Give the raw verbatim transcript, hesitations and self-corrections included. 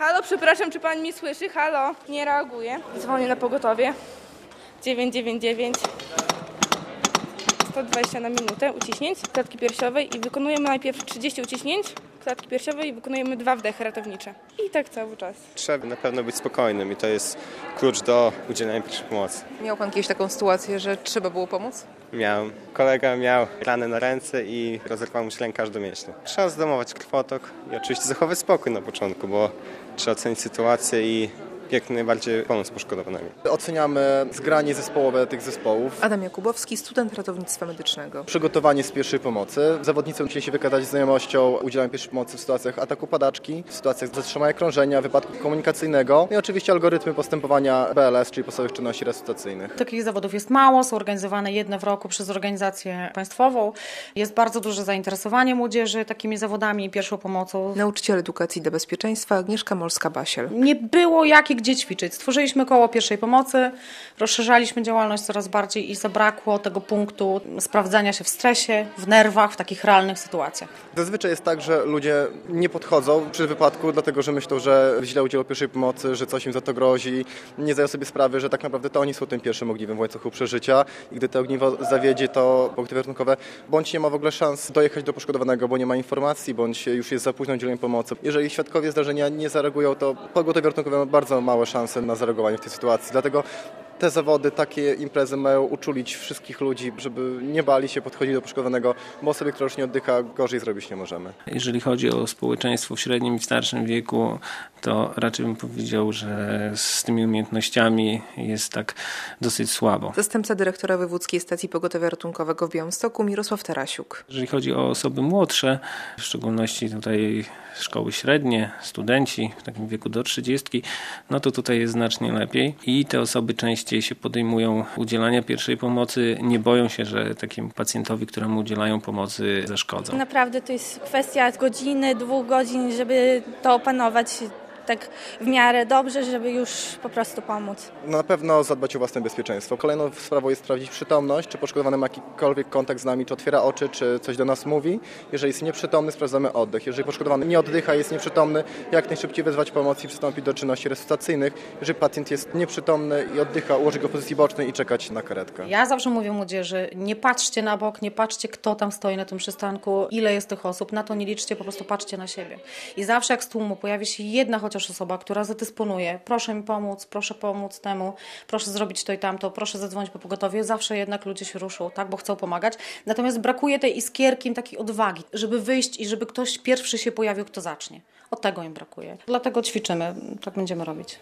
Halo, przepraszam, czy pan mnie słyszy? Halo, nie reaguje. Dzwonię na pogotowie. dziewięć dziewięć dziewięć sto dwadzieścia na minutę uciśnięć klatki piersiowej i wykonujemy najpierw trzydzieści uciśnięć klatki piersiowej i wykonujemy dwa wdechy ratownicze. I tak cały czas. Trzeba na pewno być spokojnym i to jest klucz do udzielenia pierwszej pomocy. Miał pan kiedyś taką sytuację, że trzeba było pomóc? Miałem. Kolega miał ranę na ręce i rozerwał mu się lękarz do mięśnia. Trzeba zdomować krwotok i oczywiście zachować spokój na początku, bo trzeba ocenić sytuację i jak najbardziej pomóc poszkodowanemu. Oceniamy zgranie zespołowe tych zespołów. Adam Jakubowski, student ratownictwa medycznego. Przygotowanie z pierwszej pomocy. Zawodnicy musieli się wykazać znajomością udzielania pierwszej pomocy w sytuacjach ataku padaczki, w sytuacjach zatrzymania krążenia, wypadku komunikacyjnego i oczywiście algorytmy postępowania B L S, czyli podstawowych czynności resuscytacyjnych. Takich zawodów jest mało, są organizowane jedne w roku przez organizację państwową. Jest bardzo duże zainteresowanie młodzieży takimi zawodami i pierwszą pomocą. Nauczyciel edukacji dla bezpieczeństwa Agnieszka Molska-Basiel. Nie było jak i gdzie ćwiczyć. Stworzyliśmy koło pierwszej pomocy, rozszerzaliśmy działalność coraz bardziej i zabrakło tego punktu sprawdzania się w stresie, w nerwach, w takich realnych sytuacjach. Zazwyczaj jest tak, że ludzie nie podchodzą przy wypadku, dlatego że myślą, że źle udzielą pierwszej pomocy, że coś im za to grozi. Nie zdają sobie sprawy, że tak naprawdę to oni są tym pierwszym ogniwem w łańcuchu przeżycia i gdy to ogniwo zawiedzie, to pogotowie ratunkowe bądź nie ma w ogóle szans dojechać do poszkodowanego, bo nie ma informacji, bądź już jest za późno udzielenie pomocy. Jeżeli świadkowie zdarzenia nie zareagują, to pogotowie ratunkowe ma bardzo małe szanse na zareagowanie w tej sytuacji. Dlatego te zawody, takie imprezy mają uczulić wszystkich ludzi, żeby nie bali się podchodzić do poszkodowanego, bo osobie, która już nie oddycha, gorzej zrobić nie możemy. Jeżeli chodzi o społeczeństwo w średnim i w starszym wieku, to raczej bym powiedział, że z tymi umiejętnościami jest tak dosyć słabo. Zastępca dyrektora Wojewódzkiej Stacji Pogotowia Ratunkowego w Białymstoku Mirosław Tarasiuk. Jeżeli chodzi o osoby młodsze, w szczególności tutaj szkoły średnie, studenci w takim wieku do trzydziestki, no to tutaj jest znacznie lepiej i te osoby częściej się podejmują udzielania pierwszej pomocy, nie boją się, że takiemu pacjentowi, któremu udzielają pomocy, zaszkodzą. Naprawdę to jest kwestia godziny, dwóch godzin, żeby to opanować tak w miarę dobrze, żeby już po prostu pomóc. No na pewno zadbać o własne bezpieczeństwo. Kolejną sprawą jest sprawdzić przytomność, czy poszkodowany ma jakikolwiek kontakt z nami, czy otwiera oczy, czy coś do nas mówi. Jeżeli jest nieprzytomny, sprawdzamy oddech. Jeżeli poszkodowany nie oddycha, jest nieprzytomny, jak najszybciej wezwać pomoc i przystąpić do czynności resuscytacyjnych. Jeżeli pacjent jest nieprzytomny i oddycha, ułożyć go w pozycji bocznej i czekać na karetkę. Ja zawsze mówię młodzieży, nie patrzcie na bok, nie patrzcie, kto tam stoi na tym przystanku, ile jest tych osób, na to nie liczcie, po prostu patrzcie na siebie. I zawsze jak z tłumu pojawi się jedna chociaż osoba, która zadysponuje, proszę mi pomóc, proszę pomóc temu, proszę zrobić to i tamto, proszę zadzwonić po pogotowie, zawsze jednak ludzie się ruszą, tak, bo chcą pomagać. Natomiast brakuje tej iskierki, takiej odwagi, żeby wyjść i żeby ktoś pierwszy się pojawił, kto zacznie. Od tego im brakuje. Dlatego ćwiczymy, tak będziemy robić.